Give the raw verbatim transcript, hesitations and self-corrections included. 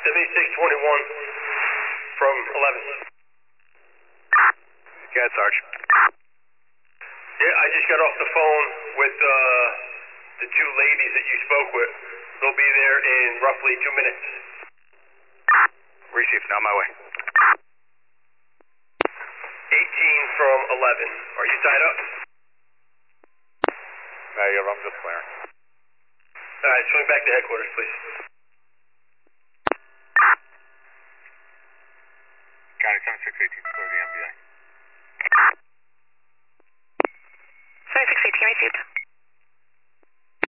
seventy-six twenty-one from eleven. Go ahead, Sarge. Yeah, I just got off the phone with uh, the two ladies that you spoke with. They'll be there in roughly two minutes. Received, on my way. eighteen from eleven. Are you tied up? Negative, I'm just clearing. All right, swing back to headquarters, please. County seven six eighteen, clear the M B I.